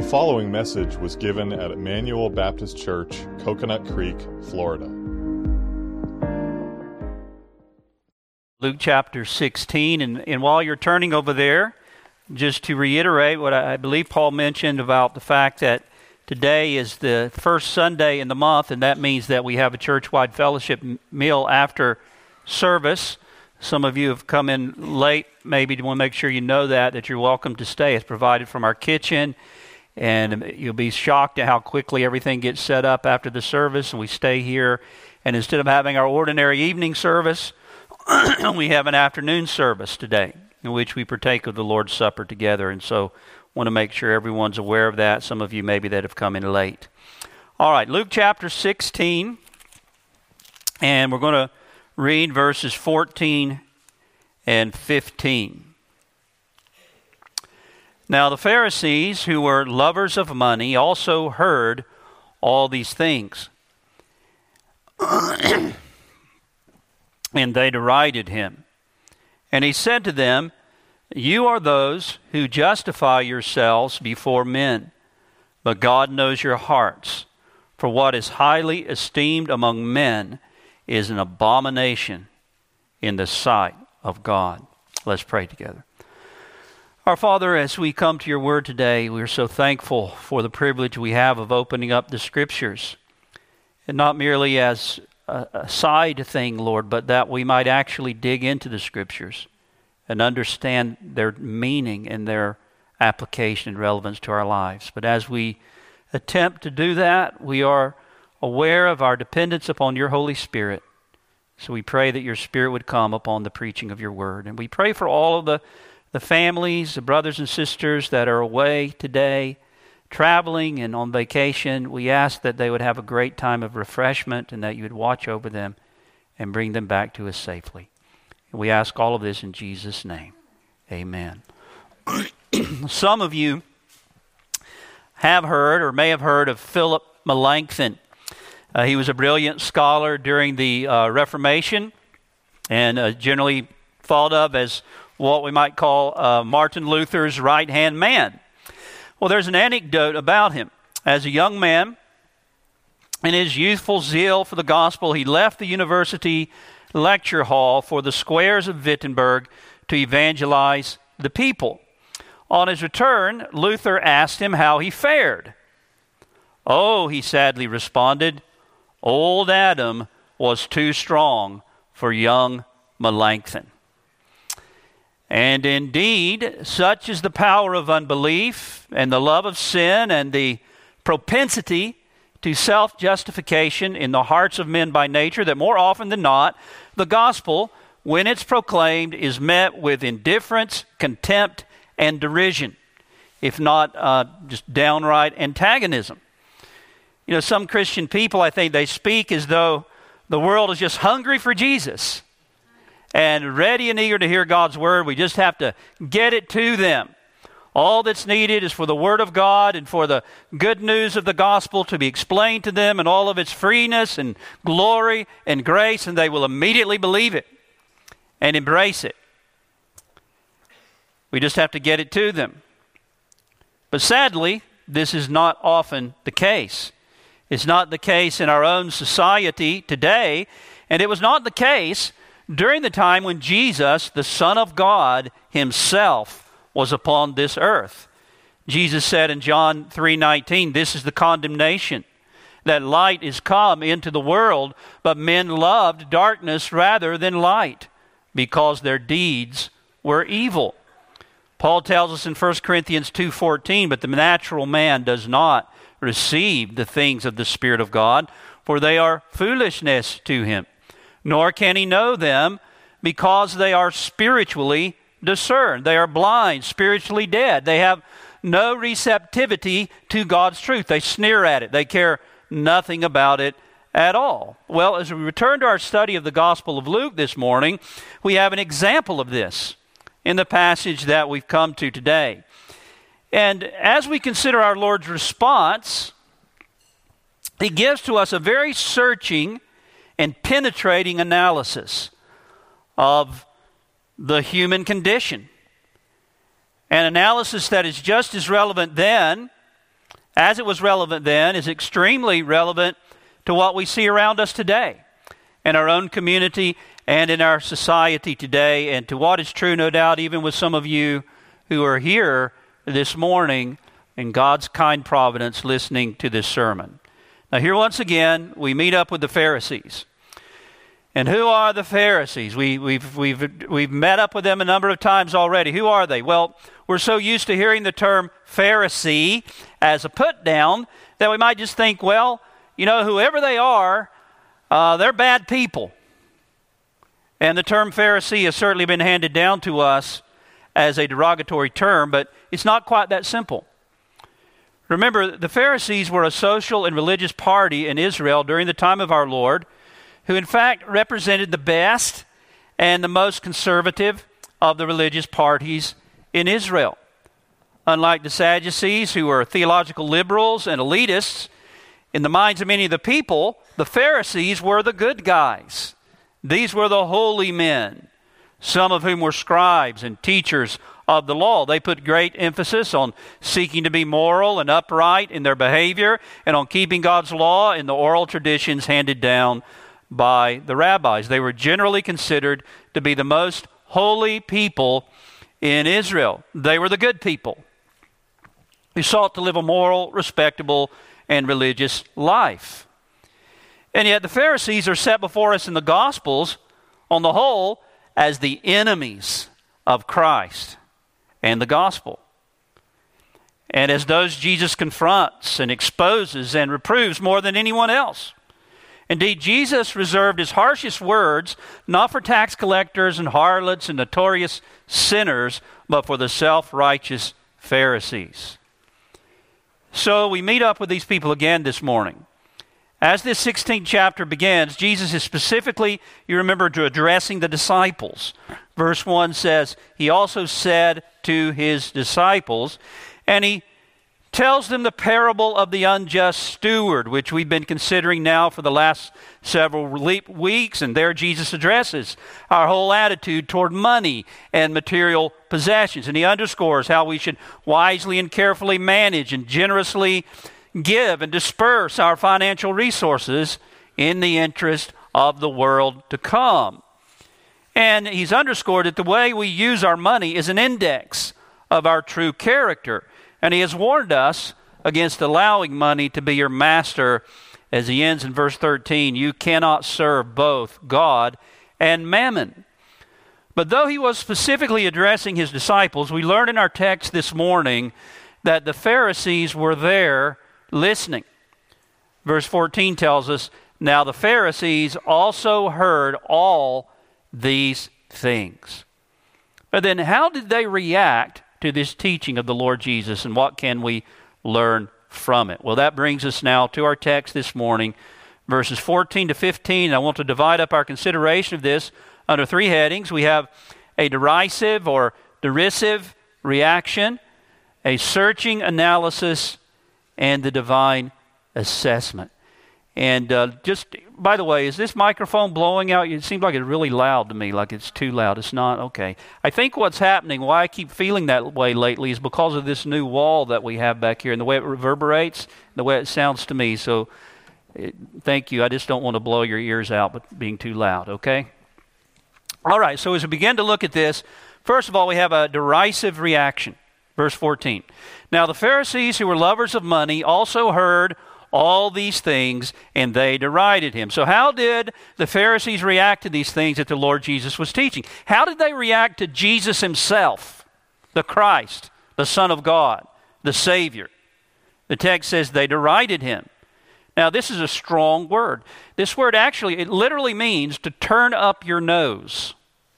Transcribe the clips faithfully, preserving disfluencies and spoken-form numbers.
following message was given at Emmanuel Baptist Church, Coconut Creek, Florida. Luke chapter sixteen, and, and while you're turning over there, just to reiterate what I, I believe Paul mentioned about the fact that today is the first Sunday in the month, and that means that we have a church-wide fellowship meal after service. Some of you have come in late, maybe you want to make sure you know that, that you're welcome to stay. It's provided from our kitchen, and you'll be shocked at how quickly everything gets set up after the service, and we stay here. And instead of having our ordinary evening service, we have an afternoon service today in which we partake of the Lord's Supper together. And so want to make sure everyone's aware of that. Some of you maybe that have come in late. All right, Luke chapter sixteen, and we're going to read verses fourteen and fifteen. Now the Pharisees, who were lovers of money, also heard all these things. And they derided him. And he said to them, "You are those who justify yourselves before men, but God knows your hearts. For what is highly esteemed among men is an abomination in the sight of God." Let's pray together. Our Father, as we come to your word today, we are so thankful for the privilege we have of opening up the Scriptures, and not merely as a, a side thing, Lord, but that we might actually dig into the Scriptures and understand their meaning and their application and relevance to our lives. But as we attempt to do that, we are aware of our dependence upon your Holy Spirit. So we pray that your Spirit would come upon the preaching of your word. And we pray for all of the, the families, the brothers and sisters that are away today, traveling and on vacation. We ask that they would have a great time of refreshment and that you would watch over them and bring them back to us safely. And we ask all of this in Jesus' name. Amen. Some of you have heard or may have heard of Philip Melanchthon. Uh, he was a brilliant scholar during the uh, Reformation and uh, generally thought of as what we might call uh, Martin Luther's right-hand man. Well, there's an anecdote about him. As a young man, in his youthful zeal for the gospel, he left the university lecture hall for the squares of Wittenberg to evangelize the people. On his return, Luther asked him how he fared. "Oh," he sadly responded, "old Adam was too strong for young Melanchthon." And indeed, such is the power of unbelief and the love of sin and the propensity to self-justification in the hearts of men by nature that more often than not, the gospel, when it's proclaimed, is met with indifference, contempt, and derision, if not uh, just downright antagonism. You know, some Christian people, I think they speak as though the world is just hungry for Jesus and ready and eager to hear God's word. We just have to get it to them. All that's needed is for the word of God and for the good news of the gospel to be explained to them in all of its freeness and glory and grace, and they will immediately believe it and embrace it. We just have to get it to them. But sadly, this is not often the case. It's not the case in our own society today, and it was not the case during the time when Jesus, the Son of God himself, was upon this earth. Jesus said in John three nineteen, "This is the condemnation, that light is come into the world, but men loved darkness rather than light, because their deeds were evil." Paul tells us in First Corinthians two fourteen, "But the natural man does not receive the things of the Spirit of God, for they are foolishness to him. Nor can he know them, because they are spiritually discerned." They are blind, spiritually dead. They have no receptivity to God's truth. They sneer at it. They care nothing about it at all. Well, as we return to our study of the Gospel of Luke this morning, we have an example of this in the passage that we've come to today. And as we consider our Lord's response, he gives to us a very searching and penetrating analysis of the human condition. An analysis that is just as relevant then as it was relevant then, is extremely relevant to what we see around us today, in our own community and in our society today, and to what is true, no doubt, even with some of you who are here this morning in God's kind providence listening to this sermon. Now here once again, we meet up with the Pharisees. And who are the Pharisees? We, we've, we've, we've met up with them a number of times already. Who are they? Well, we're so used to hearing the term Pharisee as a put down that we might just think, well, you know, whoever they are, uh, they're bad people. And the term Pharisee has certainly been handed down to us as a derogatory term, but it's not quite that simple. Remember, the Pharisees were a social and religious party in Israel during the time of our Lord, who in fact represented the best and the most conservative of the religious parties in Israel. Unlike the Sadducees, who were theological liberals and elitists, in the minds of many of the people, the Pharisees were the good guys. These were the holy men, some of whom were scribes and teachers of the law. They put great emphasis on seeking to be moral and upright in their behavior and on keeping God's law in the oral traditions handed down by the rabbis. They were generally considered to be the most holy people in Israel. They were the good people who sought to live a moral, respectable, and religious life. And yet the Pharisees are set before us in the Gospels, on the whole, as the enemies of Christ and the gospel, and as those Jesus confronts and exposes and reproves more than anyone else. Indeed, Jesus reserved his harshest words not for tax collectors and harlots and notorious sinners, but for the self-righteous Pharisees. So we meet up with these people again this morning. As this sixteenth chapter begins, Jesus is specifically, you remember, to addressing the disciples. Verse one says, he also said to his disciples, and he tells them the parable of the unjust steward, which we've been considering now for the last several weeks, and there Jesus addresses our whole attitude toward money and material possessions, and he underscores how we should wisely and carefully manage and generously give and disperse our financial resources in the interest of the world to come. And he's underscored that the way we use our money is an index of our true character. And he has warned us against allowing money to be your master, as he ends in verse thirteen, you cannot serve both God and mammon. But though he was specifically addressing his disciples, we learn in our text this morning that the Pharisees were there listening. Verse fourteen tells us, now the Pharisees also heard all these things. But then how did they react to this teaching of the Lord Jesus, and what can we learn from it? Well, that brings us now to our text this morning, verses fourteen to fifteen. I want to divide up our consideration of this under three headings. We have a derisive or derisive reaction, a searching analysis, and the divine assessment. And uh, just, by the way, is this microphone blowing out? It seems like it's really loud to me, like it's too loud. It's not? Okay. I think what's happening, why I keep feeling that way lately, is because of this new wall that we have back here and the way it reverberates, the way it sounds to me. So it, thank you. I just don't want to blow your ears out but being too loud, okay? All right, so as we begin to look at this, first of all, we have a derisive reaction. Verse fourteen. Now the Pharisees, who were lovers of money, also heard all these things, and they derided him. So how did the Pharisees react to these things that the Lord Jesus was teaching? How did they react to Jesus himself, the Christ, the Son of God, the Savior? The text says they derided him. Now this is a strong word. This word actually, it literally means to turn up your nose.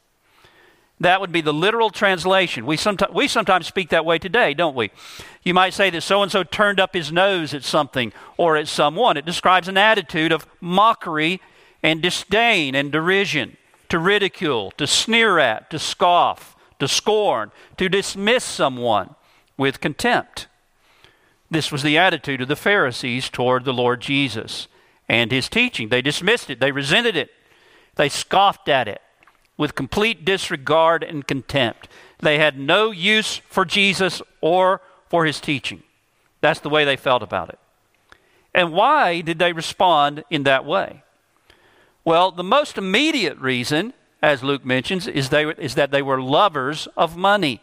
That would be the literal translation. We sometimes, we sometimes speak that way today, don't we? You might say that so-and-so turned up his nose at something or at someone. It describes an attitude of mockery and disdain and derision, to ridicule, to sneer at, to scoff, to scorn, to dismiss someone with contempt. This was the attitude of the Pharisees toward the Lord Jesus and his teaching. They dismissed it. They resented it. They scoffed at it with complete disregard and contempt. They had no use for Jesus or for his teaching. That's the way they felt about it. And why did they respond in that way? Well, the most immediate reason, as Luke mentions, is, they, is that they were lovers of money.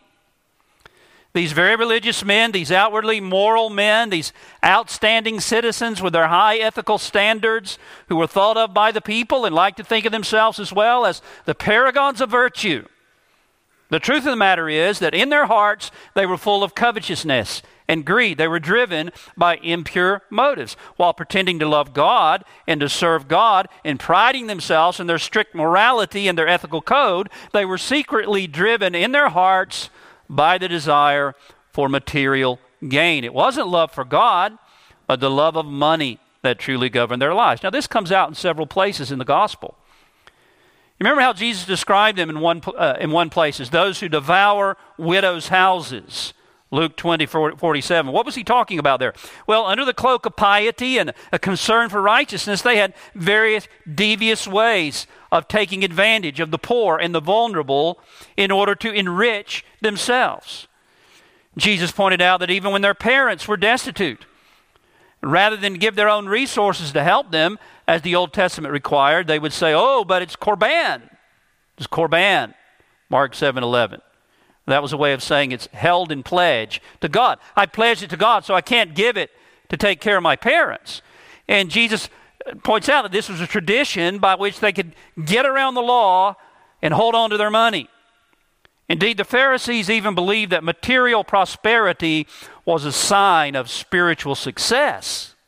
These very religious men, these outwardly moral men, these outstanding citizens with their high ethical standards who were thought of by the people and liked to think of themselves as well as the paragons of virtue. The truth of the matter is that in their hearts, they were full of covetousness and greed. They were driven by impure motives. While pretending to love God and to serve God and priding themselves in their strict morality and their ethical code, they were secretly driven in their hearts by the desire for material gain. It wasn't love for God, but the love of money that truly governed their lives. Now, this comes out in several places in the gospel. You remember how Jesus described them in one, uh, in one place as those who devour widows' houses. Luke twenty, forty-seven. What was he talking about there? Well, under the cloak of piety and a concern for righteousness, they had various devious ways of taking advantage of the poor and the vulnerable in order to enrich themselves. Jesus pointed out that even when their parents were destitute, rather than give their own resources to help them, as the Old Testament required, they would say, oh, but it's Korban. It's Korban. Mark seven eleven. That was a way of saying it's held in pledge to God. I pledged it to God, so I can't give it to take care of my parents. And Jesus points out that this was a tradition by which they could get around the law and hold on to their money. Indeed, the Pharisees even believed that material prosperity was a sign of spiritual success.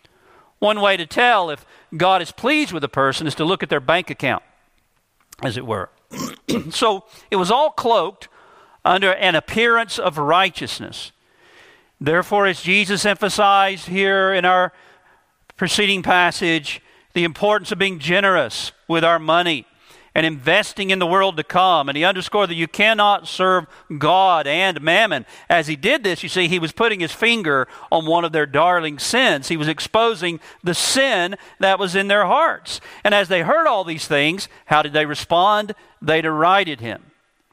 One way to tell if God is pleased with a person is to look at their bank account, as it were. So it was all cloaked under an appearance of righteousness. Therefore, as Jesus emphasized here in our preceding passage, the importance of being generous with our money and investing in the world to come. And he underscored that you cannot serve God and mammon. As he did this, you see, he was putting his finger on one of their darling sins. He was exposing the sin that was in their hearts. And as they heard all these things, how did they respond? They derided him.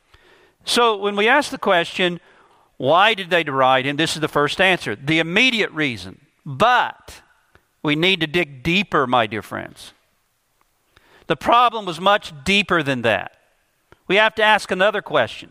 So when we ask the question, why did they deride him? This is the first answer, the immediate reason. But we need to dig deeper, my dear friends. The problem was much deeper than that. We have to ask another question.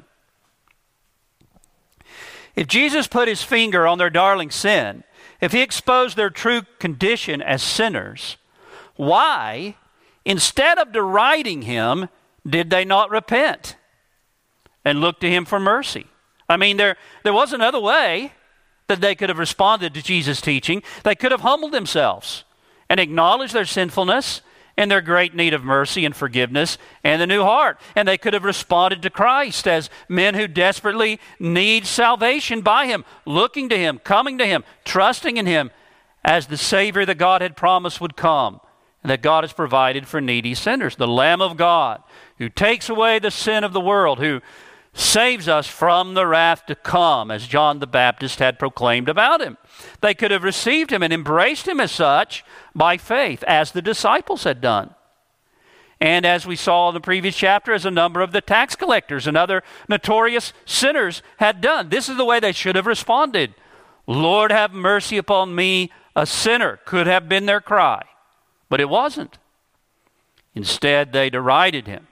If Jesus put his finger on their darling sin, if he exposed their true condition as sinners, why, instead of deriding him, did they not repent and look to him for mercy? I mean, there, there was another way that they could have responded to Jesus' teaching. They could have humbled themselves and acknowledged their sinfulness and their great need of mercy and forgiveness and the new heart. And they could have responded to Christ as men who desperately need salvation by him, looking to him, coming to him, trusting in him as the Savior that God had promised would come and that God has provided for needy sinners. The Lamb of God who takes away the sin of the world, who saves us from the wrath to come, as John the Baptist had proclaimed about him. They could have received him and embraced him as such by faith, as the disciples had done. And as we saw in the previous chapter, as a number of the tax collectors and other notorious sinners had done. This is the way they should have responded. Lord, have mercy upon me, a sinner, could have been their cry. But it wasn't. Instead, they derided him.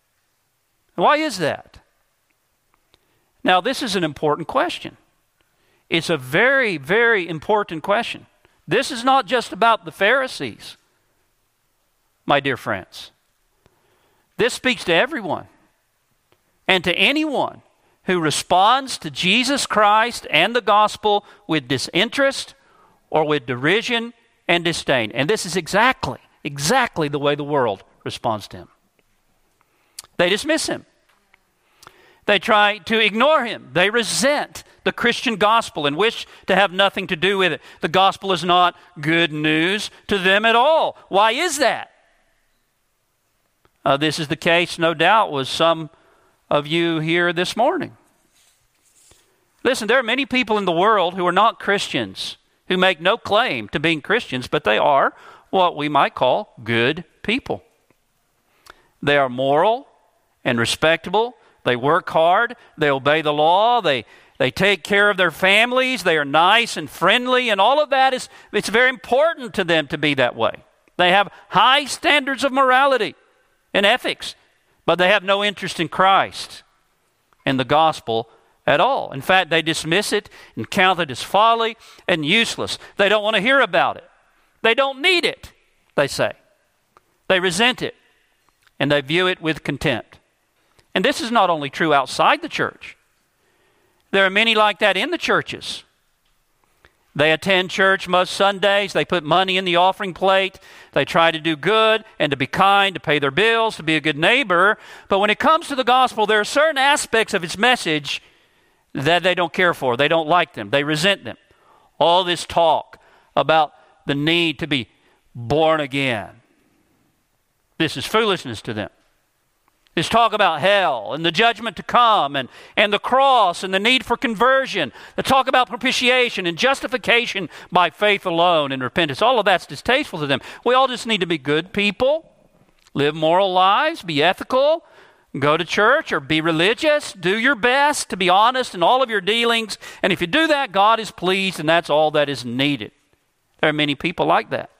Why is that? Now, this is an important question. It's a very, very important question. This is not just about the Pharisees, my dear friends. This speaks to everyone and to anyone who responds to Jesus Christ and the gospel with disinterest or with derision and disdain. And this is exactly, exactly the way the world responds to him. They dismiss him. They try to ignore him. They resent the Christian gospel and wish to have nothing to do with it. The gospel is not good news to them at all. Why is that? Uh, this is the case, no doubt, with some of you here this morning. Listen, there are many people in the world who are not Christians, who make no claim to being Christians, but they are what we might call good people. They are moral and respectable. They work hard, they obey the law, they They take care of their families. They are nice and friendly, and all of that is, it's very important to them to be that way. They have high standards of morality and ethics, but they have no interest in Christ and the gospel at all. In fact, they dismiss it and count it as folly and useless. They don't want to hear about it. They don't need it, they say. They resent it, and they view it with contempt. And this is not only true outside the church. There are many like that in the churches. They attend church most Sundays. They put money in the offering plate. They try to do good and to be kind, to pay their bills, to be a good neighbor. But when it comes to the gospel, there are certain aspects of its message that they don't care for. They don't like them. They resent them. All this talk about the need to be born again. This is foolishness to them. This talk about hell and the judgment to come and, and the cross and the need for conversion. The talk about propitiation and justification by faith alone and repentance. All of that's distasteful to them. We all just need to be good people, live moral lives, be ethical, go to church or be religious. Do your best to be honest in all of your dealings. And if you do that, God is pleased, and that's all that is needed. There are many people like that.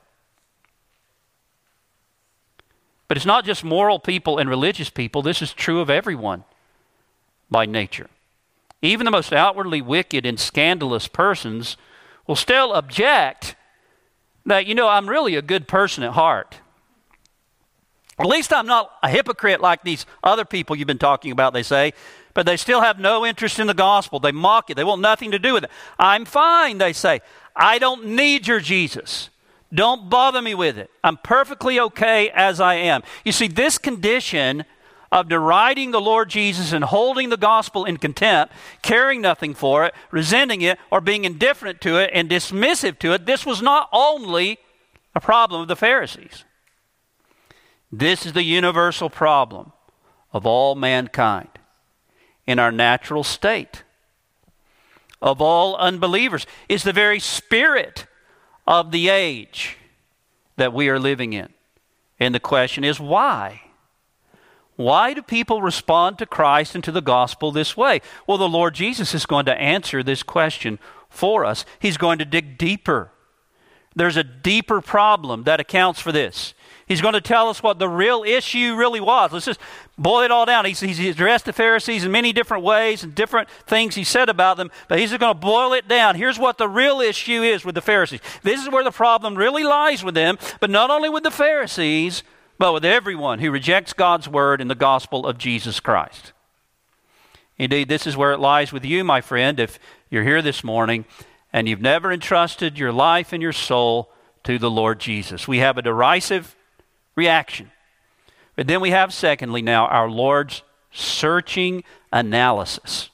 But it's not just moral people and religious people. This is true of everyone by nature. Even the most outwardly wicked and scandalous persons will still object that, you know, I'm really a good person at heart. At least I'm not a hypocrite like these other people you've been talking about, they say. But they still have no interest in the gospel. They mock it. They want nothing to do with it. I'm fine, they say. I don't need your Jesus. Don't bother me with it. I'm perfectly okay as I am. You see, this condition of deriding the Lord Jesus and holding the gospel in contempt, caring nothing for it, resenting it, or being indifferent to it and dismissive to it, this was not only a problem of the Pharisees. This is the universal problem of all mankind in our natural state. Of all unbelievers. It's the very spirit of the age that we are living in. And the question is, why? Why do people respond to Christ and to the gospel this way? Well, the Lord Jesus is going to answer this question for us. He's going to dig deeper. There's a deeper problem that accounts for this. He's going to tell us what the real issue really was. Let's just boil it all down. He's, he's addressed the Pharisees in many different ways and different things he said about them, but he's just going to boil it down. Here's what the real issue is with the Pharisees. This is where the problem really lies with them, but not only with the Pharisees, but with everyone who rejects God's word and the gospel of Jesus Christ. Indeed, this is where it lies with you, my friend, if you're here this morning and you've never entrusted your life and your soul to the Lord Jesus. We have a derisive reaction. But then we have, secondly, now our Lord's searching analysis.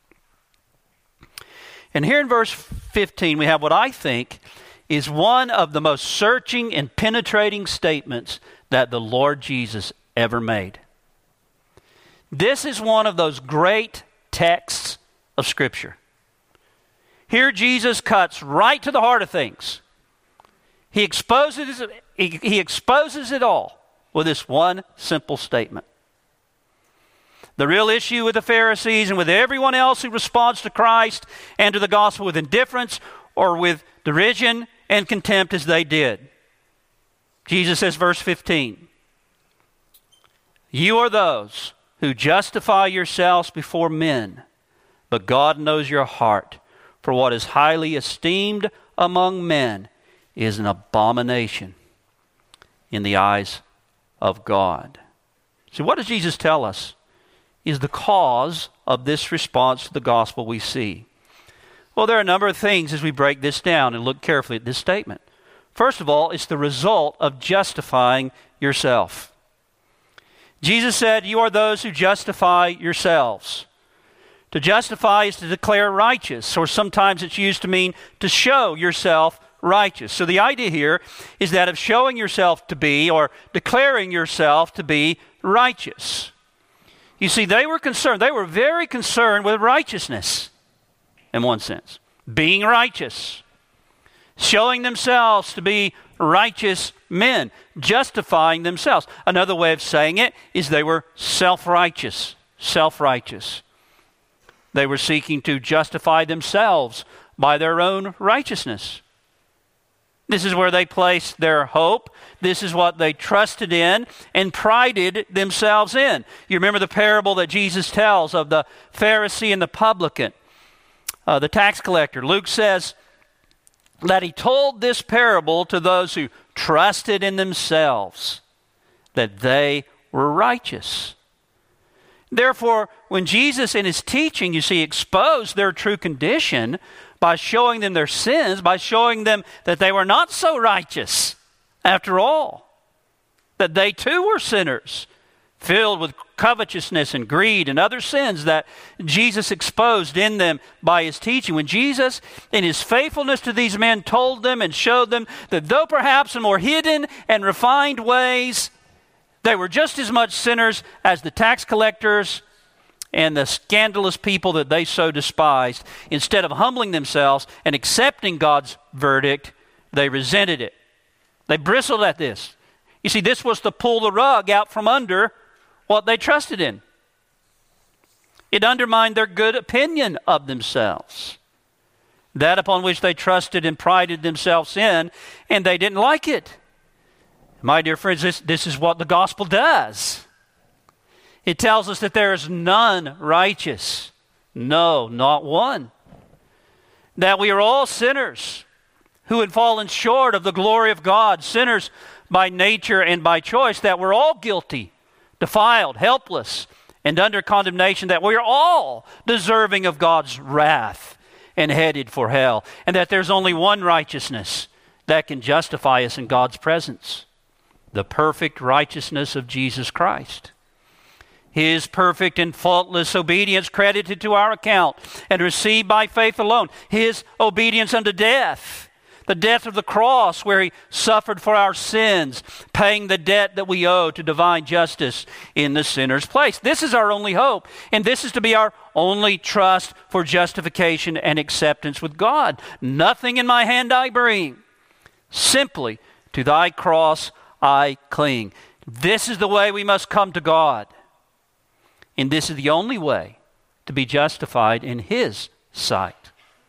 And here in verse fifteen, we have what I think is one of the most searching and penetrating statements that the Lord Jesus ever made. This is one of those great texts of Scripture. Here Jesus cuts right to the heart of things. He exposes it, he, he exposes it all with this one simple statement. The real issue with the Pharisees and with everyone else who responds to Christ and to the gospel with indifference or with derision and contempt as they did. Jesus says, verse fifteen, you are those who justify yourselves before men, but God knows your heart, for what is highly esteemed among men is an abomination in the eyes of God. So what does Jesus tell us is the cause of this response to the gospel we see? Well, there are a number of things as we break this down and look carefully at this statement. First of all, it's the result of justifying yourself. Jesus said, you are those who justify yourselves. To justify is to declare righteous, or sometimes it's used to mean to show yourself righteous. So the idea here is that of showing yourself to be, or declaring yourself to be righteous. You see, they were concerned, they were very concerned with righteousness, in one sense. Being righteous. Showing themselves to be righteous men. Justifying themselves. Another way of saying it is they were self-righteous. Self-righteous. They were seeking to justify themselves by their own righteousness. This is where they placed their hope. This is what they trusted in and prided themselves in. You remember the parable that Jesus tells of the Pharisee and the publican, uh, the tax collector. Luke says that he told this parable to those who trusted in themselves that they were righteous. Therefore, when Jesus in his teaching, you see, exposed their true condition by showing them their sins, by showing them that they were not so righteous after all, that they too were sinners, filled with covetousness and greed and other sins that Jesus exposed in them by his teaching. When Jesus, in his faithfulness to these men, told them and showed them that though perhaps in more hidden and refined ways, they were just as much sinners as the tax collectors and the scandalous people that they so despised. Instead of humbling themselves and accepting God's verdict, they resented it. They bristled at this. You see, this was to pull the rug out from under what they trusted in. It undermined their good opinion of themselves, that upon which they trusted and prided themselves in, and they didn't like it. My dear friends, this, this is what the gospel does. It tells us that there is none righteous. No, not one. That we are all sinners who had fallen short of the glory of God, sinners by nature and by choice, that we're all guilty, defiled, helpless, and under condemnation, that we are all deserving of God's wrath and headed for hell, and that there's only one righteousness that can justify us in God's presence: the perfect righteousness of Jesus Christ. His perfect and faultless obedience credited to our account and received by faith alone. His obedience unto death, the death of the cross where he suffered for our sins, paying the debt that we owe to divine justice in the sinner's place. This is our only hope, and this is to be our only trust for justification and acceptance with God. Nothing in my hand I bring, simply to thy cross I cling. This is the way we must come to God. And this is the only way to be justified in his sight.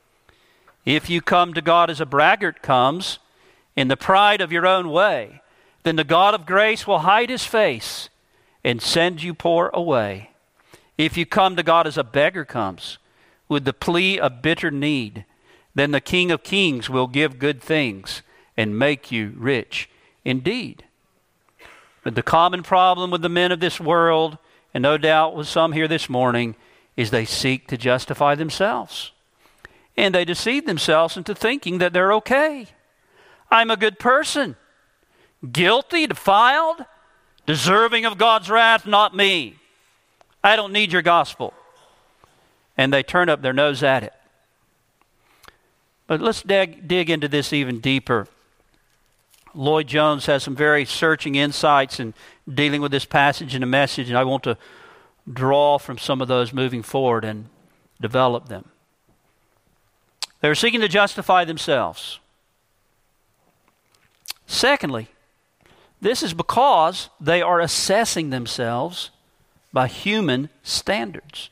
If you come to God as a braggart comes, in the pride of your own way, then the God of grace will hide his face and send you poor away. If you come to God as a beggar comes, with the plea of bitter need, then the King of Kings will give good things and make you rich indeed. But the common problem with the men of this world, and no doubt with some here this morning, is they seek to justify themselves. And they deceive themselves into thinking that they're okay. I'm a good person. Guilty, defiled, deserving of God's wrath, not me. I don't need your gospel. And they turn up their nose at it. But let's dig, dig into this even deeper. Lloyd Jones has some very searching insights in dealing with this passage and the message, and I want to draw from some of those moving forward and develop them. They were seeking to justify themselves. Secondly, this is because they are assessing themselves by human standards.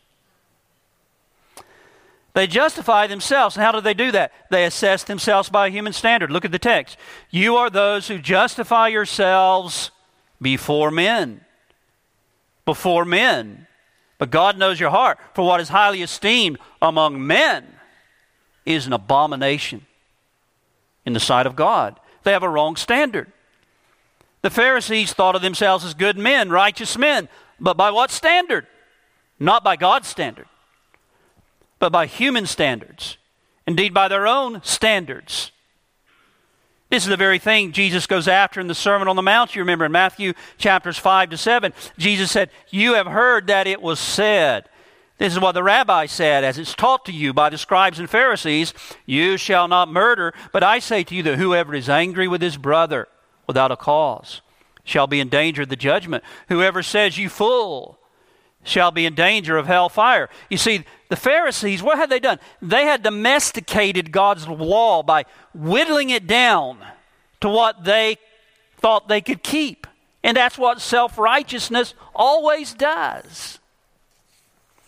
They justify themselves. And how do they do that? They assess themselves by a human standard. Look at the text. You are those who justify yourselves before men. Before men. But God knows your heart. For what is highly esteemed among men is an abomination in the sight of God. They have a wrong standard. The Pharisees thought of themselves as good men, righteous men. But by what standard? Not by God's standard, but by human standards. Indeed, by their own standards. This is the very thing Jesus goes after in the Sermon on the Mount. You remember in Matthew chapters five to seven, Jesus said, you have heard that it was said. This is what the rabbi said, as it's taught to you by the scribes and Pharisees, you shall not murder, but I say to you that whoever is angry with his brother without a cause shall be in danger of the judgment. Whoever says, you fool, shall be in danger of hellfire. You see, the Pharisees, what had they done? They had domesticated God's law by whittling it down to what they thought they could keep. And that's what self-righteousness always does.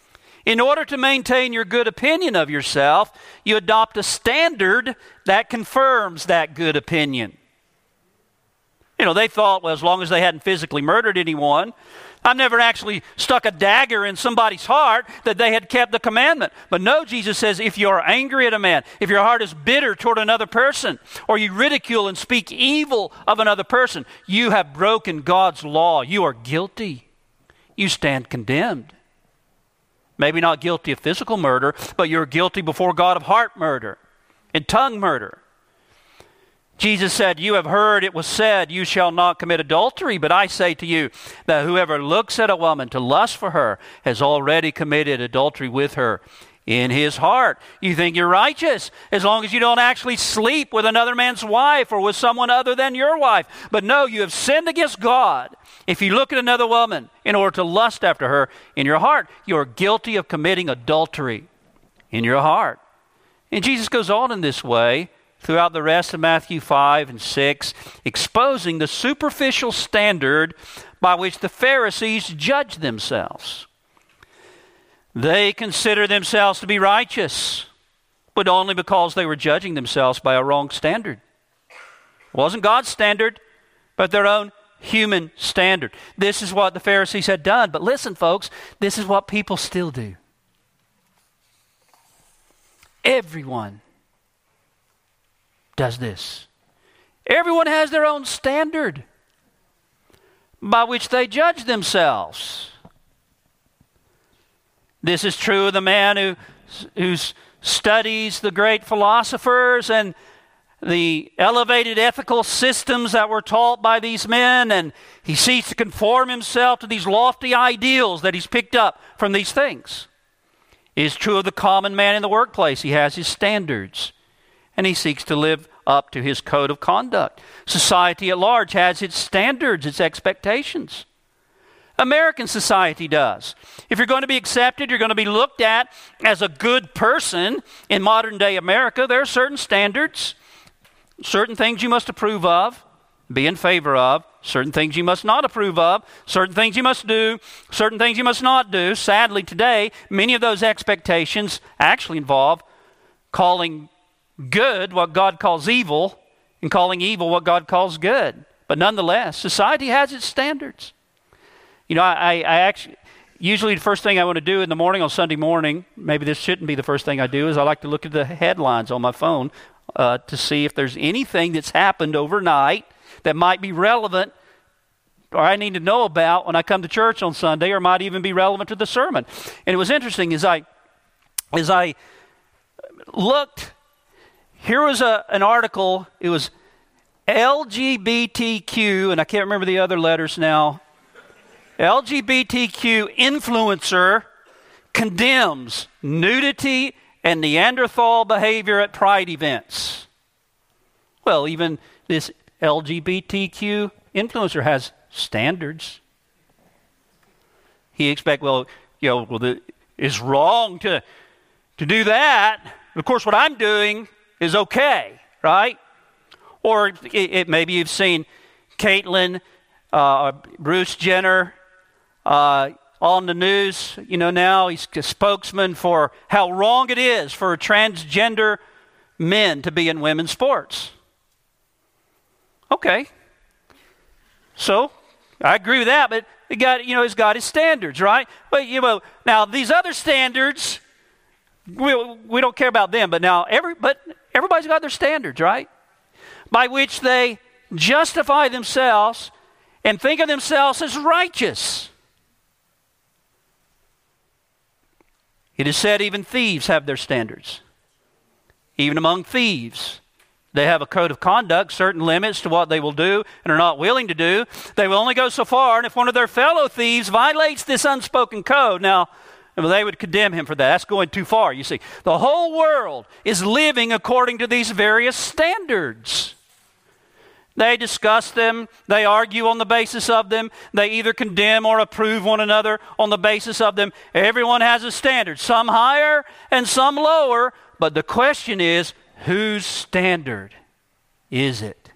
In order to maintain your good opinion of yourself, you adopt a standard that confirms that good opinion. You know, they thought, well, as long as they hadn't physically murdered anyone, I've never actually stuck a dagger in somebody's heart, that they had kept the commandment. But no, Jesus says, if you're angry at a man, if your heart is bitter toward another person, or you ridicule and speak evil of another person, you have broken God's law. You are guilty. You stand condemned. Maybe not guilty of physical murder, but you're guilty before God of heart murder and tongue murder. Jesus said, you have heard it was said, you shall not commit adultery. But I say to you that whoever looks at a woman to lust for her has already committed adultery with her in his heart. You think you're righteous as long as you don't actually sleep with another man's wife or with someone other than your wife. But no, you have sinned against God. If you look at another woman in order to lust after her in your heart, you are guilty of committing adultery in your heart. And Jesus goes on in this way throughout the rest of Matthew five and six, exposing the superficial standard by which the Pharisees judge themselves. They consider themselves to be righteous, but only because they were judging themselves by a wrong standard. It wasn't God's standard, but their own human standard. This is what the Pharisees had done. But listen, folks, this is what people still do. Everyone does this. Everyone has their own standard by which they judge themselves. This is true of the man who, who studies the great philosophers and the elevated ethical systems that were taught by these men, and he seeks to conform himself to these lofty ideals that he's picked up from these things. It is true of the common man in the workplace. He has his standards, and he seeks to live up to his code of conduct. Society at large has its standards, its expectations. American society does. If you're going to be accepted, you're going to be looked at as a good person in modern day America, there are certain standards, certain things you must approve of, be in favor of, certain things you must not approve of, certain things you must do, certain things you must not do. Sadly, today, many of those expectations actually involve calling good what God calls evil and calling evil what God calls good. But nonetheless, society has its standards. You know, I, I actually, usually the first thing I want to do in the morning on Sunday morning, maybe this shouldn't be the first thing I do, is I like to look at the headlines on my phone uh, to see if there's anything that's happened overnight that might be relevant or I need to know about when I come to church on Sunday, or might even be relevant to the sermon. And it was interesting as I, as I looked, here was a, an article, it was L G B T Q, and I can't remember the other letters now, L G B T Q influencer condemns nudity and Neanderthal behavior at pride events. Well, even this L G B T Q influencer has standards. He expects, well, you know, well, the, it's wrong to, to do that. Of course, what I'm doing is okay, right? Or it, it, maybe you've seen Caitlyn, uh, Bruce Jenner, Uh, on the news, you know, now he's a spokesman for how wrong it is for transgender men to be in women's sports. Okay. So, I agree with that, but he got, you know, he's got his standards, right? But, you know, now these other standards, we, we don't care about them, but now every, but everybody's got their standards, right? By which they justify themselves and think of themselves as righteous. It is said even thieves have their standards. Even among thieves, they have a code of conduct, certain limits to what they will do and are not willing to do. They will only go so far, and if one of their fellow thieves violates this unspoken code, now, well, they would condemn him for that. That's going too far, you see. The whole world is living according to these various standards. They discuss them, they argue on the basis of them, they either condemn or approve one another on the basis of them. Everyone has a standard, some higher and some lower, but the question is, whose standard is it?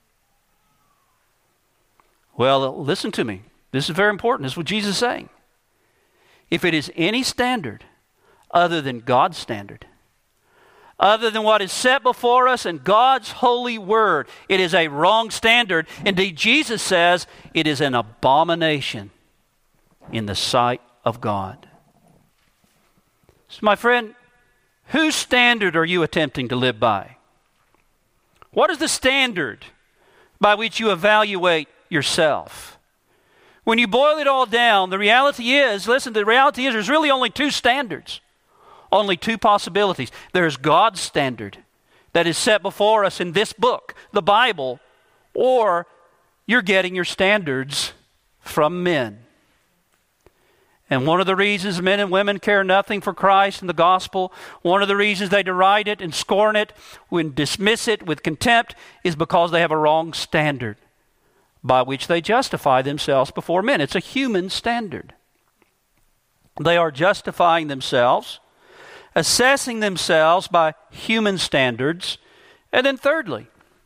Well, listen to me. This is very important. This is what Jesus is saying. If it is any standard other than God's standard, other than what is set before us in God's holy word. It is a wrong standard. Indeed, Jesus says it is an abomination in the sight of God. So, my friend, whose standard are you attempting to live by? What is the standard by which you evaluate yourself? When you boil it all down, the reality is, listen, the reality is there's really only two standards. Only two possibilities. There's God's standard that is set before us in this book, the Bible, or you're getting your standards from men. And one of the reasons men and women care nothing for Christ and the gospel, one of the reasons they deride it and scorn it and dismiss it with contempt is because they have a wrong standard by which they justify themselves before men. It's a human standard. They are justifying themselves, assessing themselves by human standards. And then thirdly,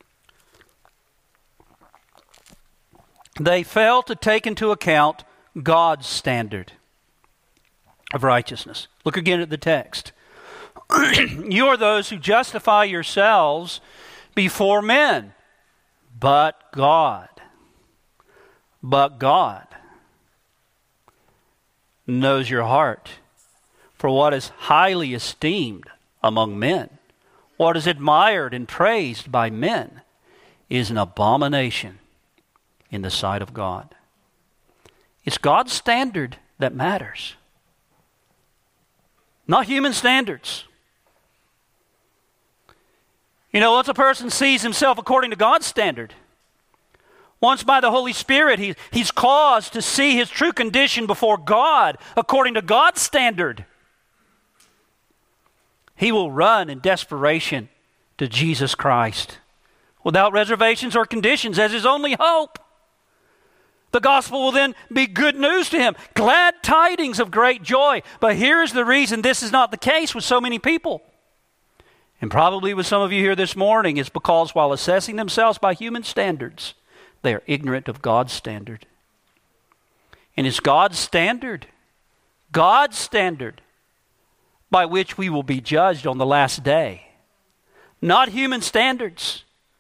they fail to take into account God's standard of righteousness. Look again at the text. You are those who justify yourselves before men, but God, but God knows your heart. For what is highly esteemed among men, what is admired and praised by men, is an abomination in the sight of God. It's God's standard that matters, not human standards. You know, once a person sees himself according to God's standard, once by the Holy Spirit he, he's caused to see his true condition before God according to God's standard, he will run in desperation to Jesus Christ without reservations or conditions as his only hope. The gospel will then be good news to him, glad tidings of great joy. But here's the reason this is not the case with so many people, and probably with some of you here this morning, is because while assessing themselves by human standards, they are ignorant of God's standard. And it's God's standard, God's standard, by which we will be judged on the last day, not human standards.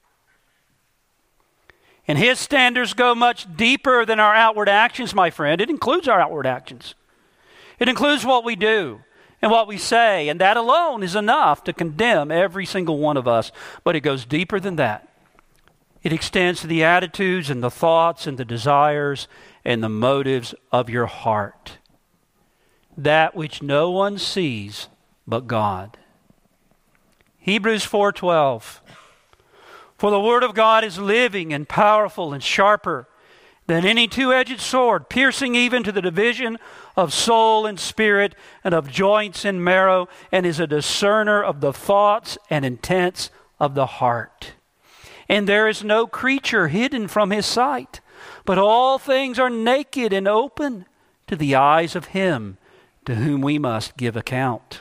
And his standards go much deeper than our outward actions, my friend. It includes our outward actions. It includes what we do and what we say, and that alone is enough to condemn every single one of us. But it goes deeper than that. It extends to the attitudes and the thoughts and the desires and the motives of your heart. That which no one sees but God. Hebrews four twelve. For the word of God is living and powerful and sharper than any two-edged sword, piercing even to the division of soul and spirit and of joints and marrow, and is a discerner of the thoughts and intents of the heart. And there is no creature hidden from his sight, but all things are naked and open to the eyes of him to whom we must give account.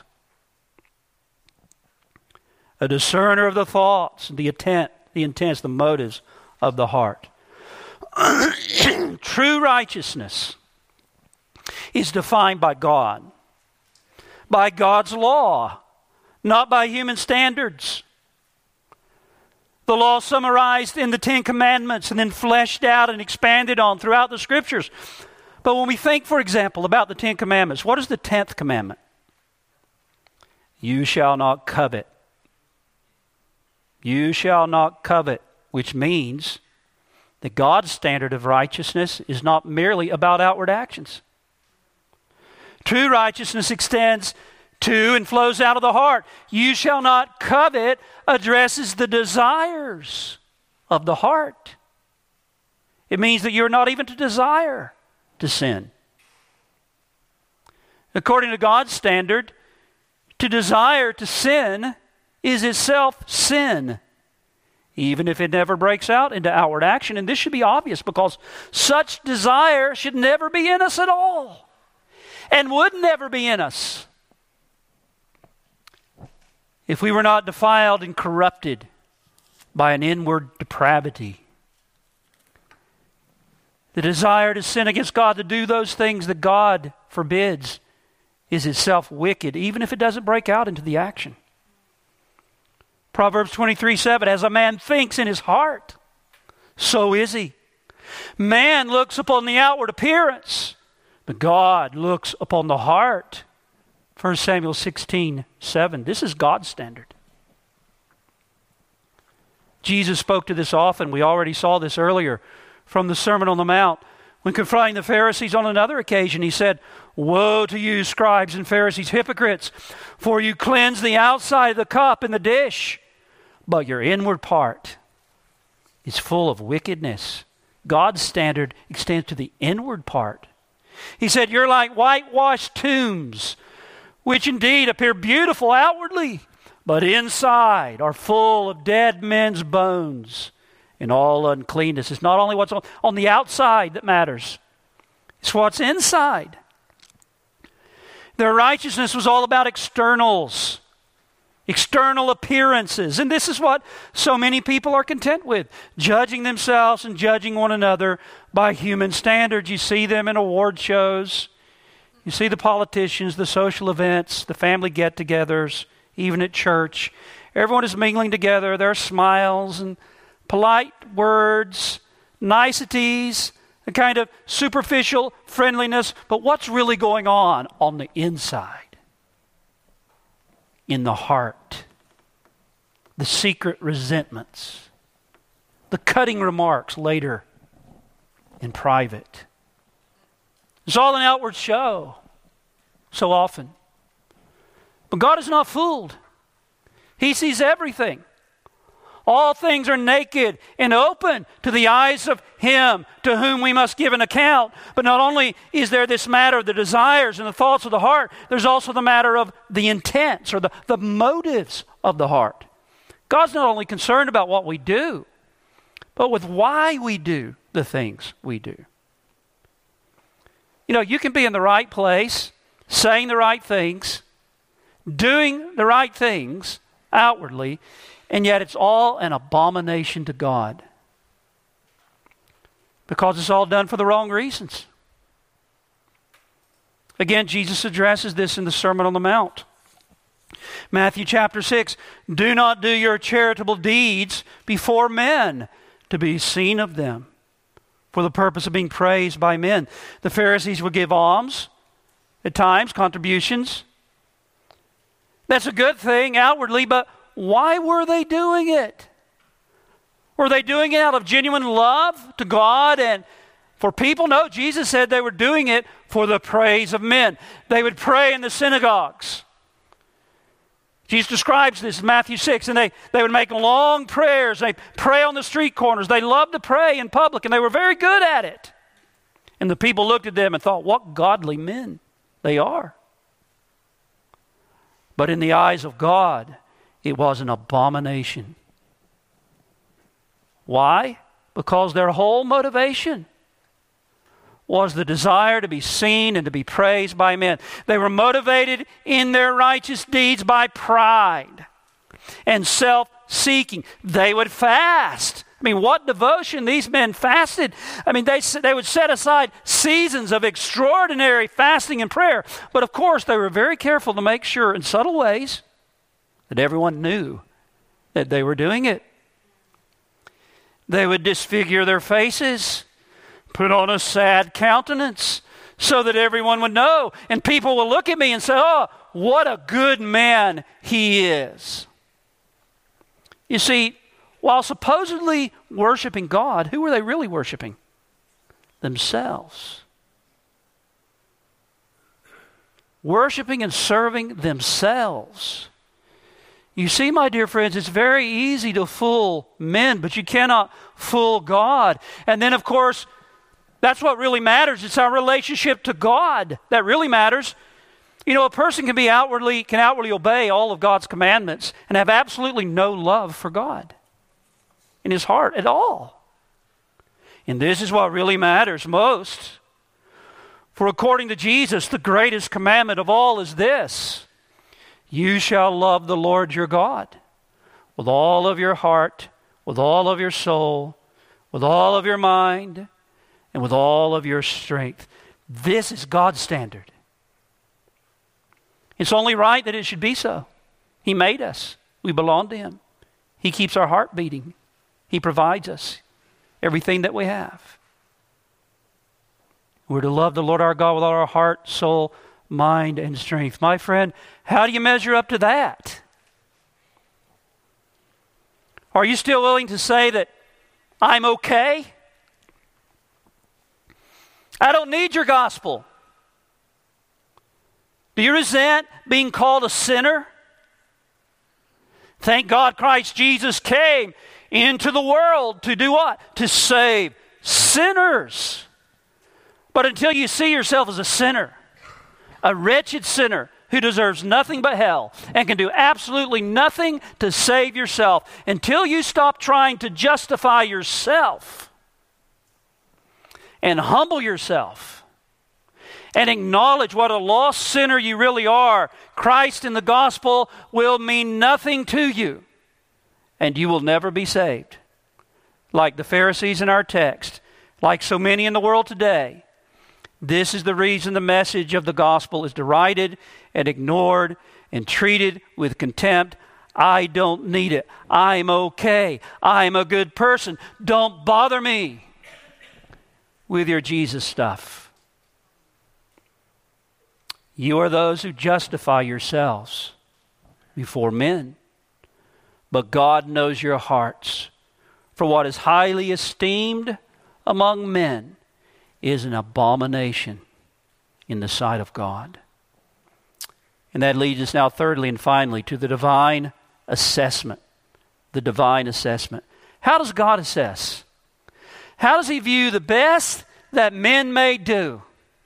A discerner of the thoughts, the intent, the intents, the motives of the heart. True righteousness is defined by God, by God's law, not by human standards. The law summarized in the Ten Commandments and then fleshed out and expanded on throughout the Scriptures. But when we think, for example, about the Ten Commandments, what is the tenth commandment? You shall not covet. You shall not covet, which means that God's standard of righteousness is not merely about outward actions. True righteousness extends to and flows out of the heart. You shall not covet addresses the desires of the heart. It means that you're not even to desire to sin. According to God's standard, to desire to sin is itself sin, even if it never breaks out into outward action. And this should be obvious because such desire should never be in us at all and would never be in us if we were not defiled and corrupted by an inward depravity. The desire to sin against God, to do those things that God forbids, is itself wicked, even if it doesn't break out into the action. Proverbs twenty-three seven, as a man thinks in his heart, so is he. Man looks upon the outward appearance, but God looks upon the heart. First Samuel sixteen seven. This is God's standard. Jesus spoke to this often. We already saw this earlier from the Sermon on the Mount. When confronting the Pharisees on another occasion, he said, "Woe to you, scribes and Pharisees, hypocrites, for you cleanse the outside of the cup and the dish, but your inward part is full of wickedness." God's standard extends to the inward part. He said, "You're like whitewashed tombs, which indeed appear beautiful outwardly, but inside are full of dead men's bones and all uncleanness." It's not only what's on, on the outside that matters. It's what's inside. Their righteousness was all about externals, external appearances. And this is what so many people are content with, judging themselves and judging one another by human standards. You see them in award shows. You see the politicians, the social events, the family get-togethers, even at church. Everyone is mingling together. There are smiles and polite words, niceties, a kind of superficial friendliness. But what's really going on on the inside? In the heart. The secret resentments. The cutting remarks later in private. It's all an outward show so often. But God is not fooled. He sees everything. All things are naked and open to the eyes of Him to whom we must give an account. But not only is there this matter of the desires and the thoughts of the heart, there's also the matter of the intents or the, the motives of the heart. God's not only concerned about what we do, but with why we do the things we do. You know, you can be in the right place, saying the right things, doing the right things outwardly, and yet it's all an abomination to God. Because it's all done for the wrong reasons. Again, Jesus addresses this in the Sermon on the Mount. Matthew chapter six, "Do not do your charitable deeds before men to be seen of them, for the purpose of being praised by men." The Pharisees would give alms, at times, contributions. That's a good thing outwardly, but why were they doing it? Were they doing it out of genuine love to God and for people? No, Jesus said they were doing it for the praise of men. They would pray in the synagogues. Jesus describes this in Matthew six, and they, they would make long prayers. They pray on the street corners. They loved to pray in public, and they were very good at it. And the people looked at them and thought, what godly men they are. But in the eyes of God, it was an abomination. Why? Because their whole motivation was the desire to be seen and to be praised by men. They were motivated in their righteous deeds by pride and self-seeking. They would fast. I mean, what devotion these men fasted. I mean, they, they would set aside seasons of extraordinary fasting and prayer. But of course, they were very careful to make sure in subtle ways that everyone knew that they were doing it. They would disfigure their faces, put on a sad countenance so that everyone would know. And people will look at me and say, oh, what a good man he is. You see, while supposedly worshiping God, who were they really worshiping? Themselves. Worshiping and serving themselves. You see, my dear friends, it's very easy to fool men, but you cannot fool God. And then, of course, that's what really matters. It's our relationship to God that really matters. You know, a person can be outwardly, can outwardly obey all of God's commandments and have absolutely no love for God in his heart at all. And this is what really matters most. For according to Jesus, the greatest commandment of all is this: you shall love the Lord your God with all of your heart, with all of your soul, with all of your mind, and with all of your strength. This is God's standard. It's only right that it should be so. He made us. We belong to Him. He keeps our heart beating. He provides us everything that we have. We're to love the Lord our God with all our heart, soul, mind, and strength. My friend, how do you measure up to that? Are you still willing to say that I'm okay? I don't need your gospel. Do you resent being called a sinner? Thank God Christ Jesus came into the world to do what? To save sinners. But until you see yourself as a sinner, a wretched sinner who deserves nothing but hell and can do absolutely nothing to save yourself, until you stop trying to justify yourself and humble yourself and acknowledge what a lost sinner you really are, Christ in the gospel will mean nothing to you, and you will never be saved. Like the Pharisees in our text, like so many in the world today, this is the reason the message of the gospel is derided and ignored and treated with contempt. I don't need it. I'm okay. I'm a good person. Don't bother me with your Jesus stuff. You are those who justify yourselves before men, but God knows your hearts. For what is highly esteemed among men is an abomination in the sight of God. And that leads us now thirdly and finally to the divine assessment. The divine assessment. How does God assess? How does He view the best that men may do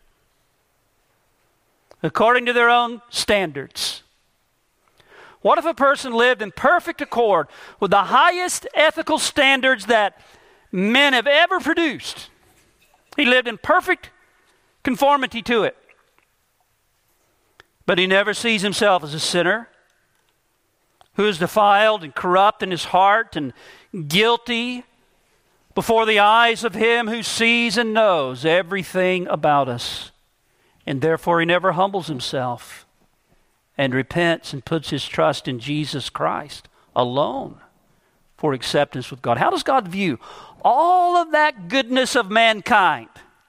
according to their own standards? What if a person lived in perfect accord with the highest ethical standards that men have ever produced? He lived in perfect conformity to it. But he never sees himself as a sinner who is defiled and corrupt in his heart and guilty before the eyes of Him who sees and knows everything about us. And therefore he never humbles himself and repents and puts his trust in Jesus Christ alone for acceptance with God. How does God view all of that goodness of mankind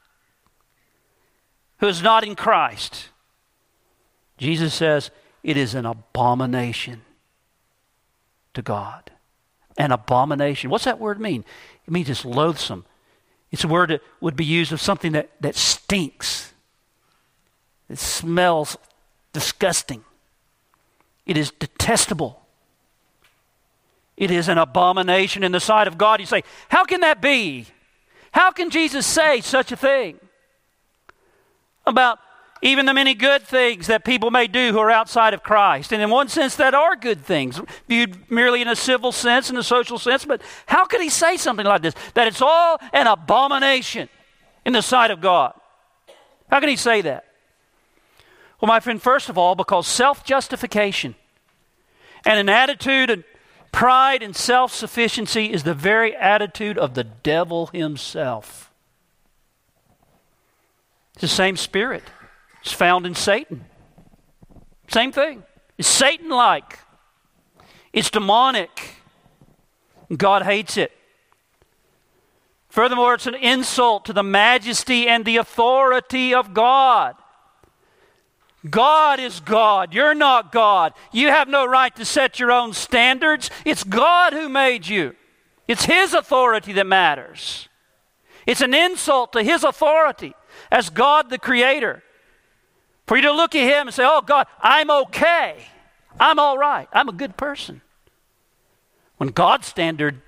who is not in Christ? Jesus says it is an abomination to God. An abomination. What's that word mean? It means it's loathsome. It's a word that would be used of something that, that stinks. It smells disgusting. It is detestable. It is an abomination in the sight of God. You say, how can that be? How can Jesus say such a thing about even the many good things that people may do who are outside of Christ? And in one sense, that are good things, viewed merely in a civil sense, in a social sense. But how could He say something like this? That it's all an abomination in the sight of God. How can He say that? Well, my friend, first of all, because self-justification and an attitude of pride and self-sufficiency is the very attitude of the devil himself. It's the same spirit. It's found in Satan. Same thing. It's Satan-like. It's demonic. God hates it. Furthermore, it's an insult to the majesty and the authority of God. God is God. You're not God. You have no right to set your own standards. It's God who made you. It's His authority that matters. It's an insult to His authority as God the Creator. For you to look at Him and say, oh God, I'm okay. I'm all right. I'm a good person. When God's standard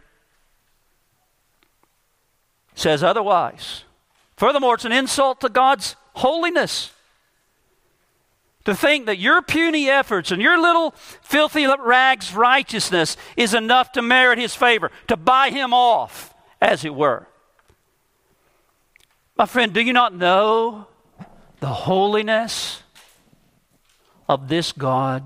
says otherwise. Furthermore, it's an insult to God's holiness. To think that your puny efforts and your little filthy rags righteousness is enough to merit His favor, to buy Him off, as it were. My friend, do you not know the holiness of this God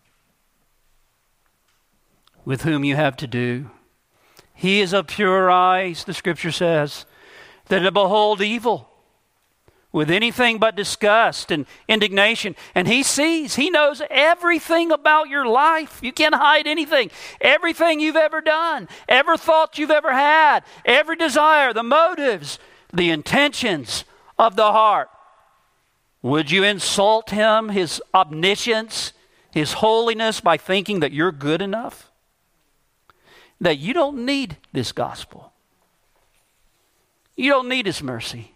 with whom you have to do? He is of pure eyes, the Scripture says, that to behold evil with anything but disgust and indignation. And he sees, he knows everything about your life. You can't hide anything. Everything you've ever done, every thought you've ever had, every desire, the motives, the intentions of the heart. Would you insult him, his omniscience, his holiness, by thinking that you're good enough? That you don't need this gospel. You don't need his mercy.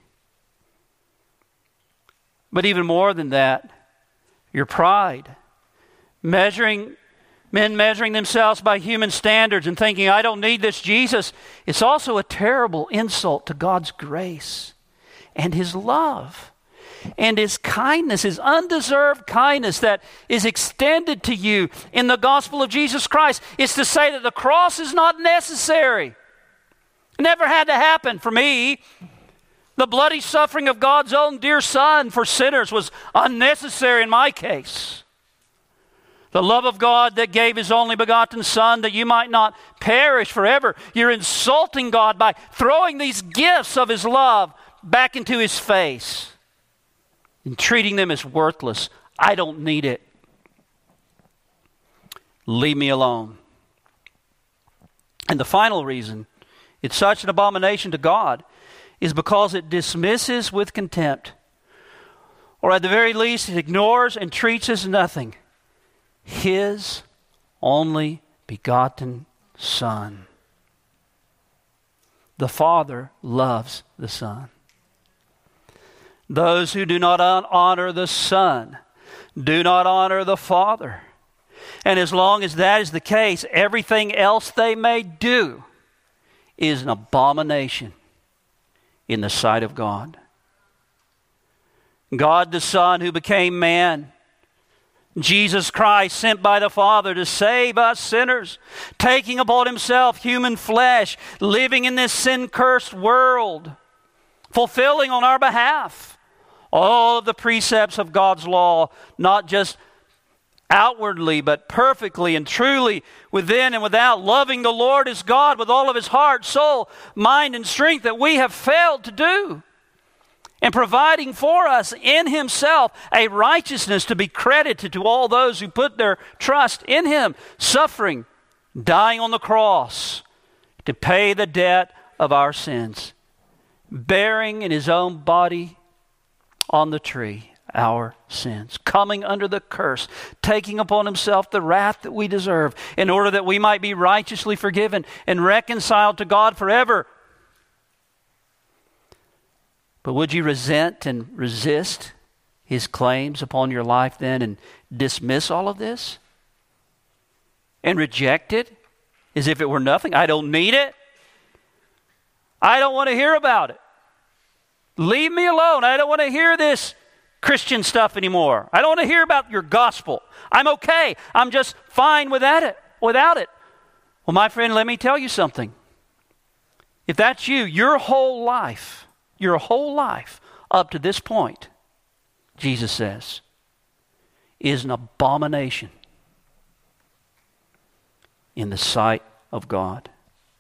But even more than that, your pride. Measuring, men measuring themselves by human standards and thinking, I don't need this Jesus. It's also a terrible insult to God's grace and his love and his kindness, his undeserved kindness that is extended to you in the gospel of Jesus Christ. It's to say that the cross is not necessary. It never had to happen for me. The bloody suffering of God's own dear Son for sinners was unnecessary in my case. The love of God that gave his only begotten Son that you might not perish forever. You're insulting God by throwing these gifts of his love back into his face and treating them as worthless. I don't need it. Leave me alone. And the final reason it's such an abomination to God is because it dismisses with contempt, or at the very least, it ignores and treats as nothing his only begotten Son. The Father loves the Son. Those who do not honor the Son do not honor the Father. And as long as that is the case, everything else they may do is an abomination in the sight of God. God the Son who became man, Jesus Christ sent by the Father to save us sinners, taking upon himself human flesh, living in this sin-cursed world, fulfilling on our behalf all of the precepts of God's law, not just outwardly, but perfectly and truly within and without, loving the Lord as God with all of his heart, soul, mind, and strength that we have failed to do, and providing for us in himself a righteousness to be credited to all those who put their trust in him, suffering, dying on the cross to pay the debt of our sins, bearing in his own body on the tree our sins, coming under the curse, taking upon himself the wrath that we deserve, in order that we might be righteously forgiven and reconciled to God forever. But would you resent and resist his claims upon your life then and dismiss all of this? And reject it as if it were nothing? I don't need it. I don't want to hear about it. Leave me alone. I don't want to hear this Christian stuff anymore. I don't want to hear about your gospel. I'm okay. I'm just fine without it. Without it. Well, my friend, let me tell you something. If that's you, your whole life, your whole life up to this point, Jesus says, is an abomination in the sight of God.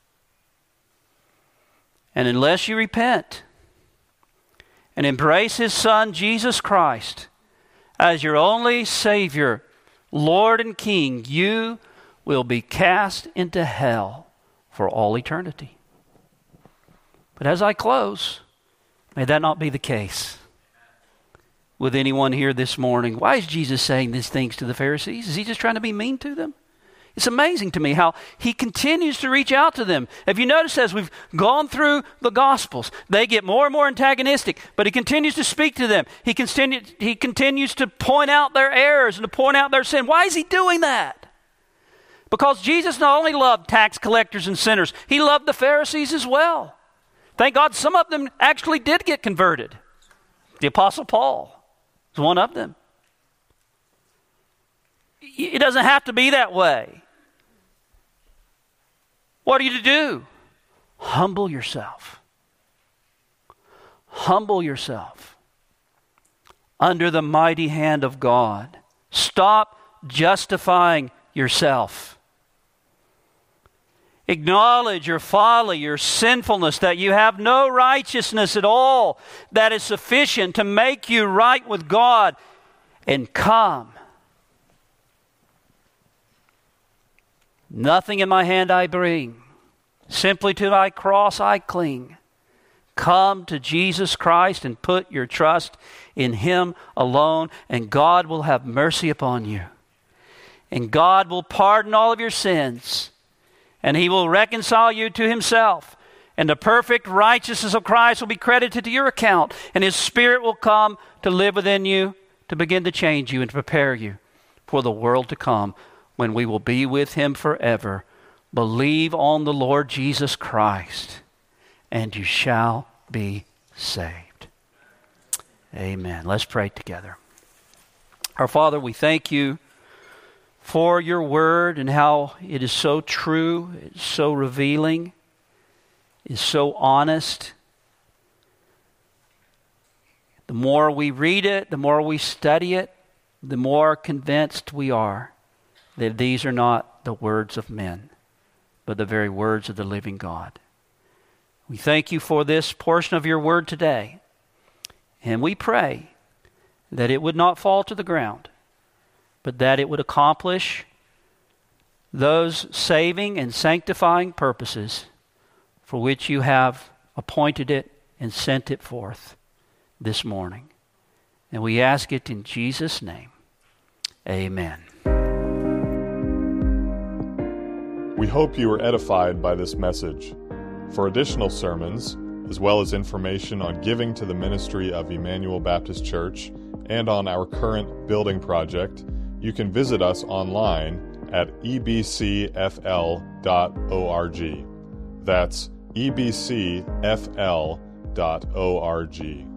And unless you repent and embrace his Son, Jesus Christ, as your only Savior, Lord and King, you will be cast into hell for all eternity. But as I close, may that not be the case with anyone here this morning. Why is Jesus saying these things to the Pharisees? Is he just trying to be mean to them? It's amazing to me how he continues to reach out to them. Have you noticed as we've gone through the Gospels, they get more and more antagonistic, but he continues to speak to them. He, continue, he continues to point out their errors and to point out their sin. Why is he doing that? Because Jesus not only loved tax collectors and sinners, he loved the Pharisees as well. Thank God some of them actually did get converted. The Apostle Paul is one of them. It doesn't have to be that way. What are you to do? Humble yourself. Humble yourself under the mighty hand of God. Stop justifying yourself Acknowledge your folly, your sinfulness, that you have no righteousness at all that is sufficient to make you right with God, and come. Nothing in my hand I bring, simply to thy cross I cling. Come to Jesus Christ and put your trust in Him alone, and God will have mercy upon you. And God will pardon all of your sins, and He will reconcile you to Himself. And the perfect righteousness of Christ will be credited to your account, and His Spirit will come to live within you, to begin to change you and to prepare you for the world to come, when we will be with Him forever. Believe on the Lord Jesus Christ, and you shall be saved. Amen. Let's pray together. Our Father, we thank you for your word and how it is so true, it's so revealing, it's so honest. The more we read it, the more we study it, the more convinced we are that these are not the words of men, but the very words of the living God. We thank you for this portion of your word today, and we pray that it would not fall to the ground, but that it would accomplish those saving and sanctifying purposes for which you have appointed it and sent it forth this morning. And we ask it in Jesus' name. Amen. We hope you were edified by this message. For additional sermons, as well as information on giving to the ministry of Emmanuel Baptist Church and on our current building project, you can visit us online at e b c f l dot org. That's e b c f l dot org.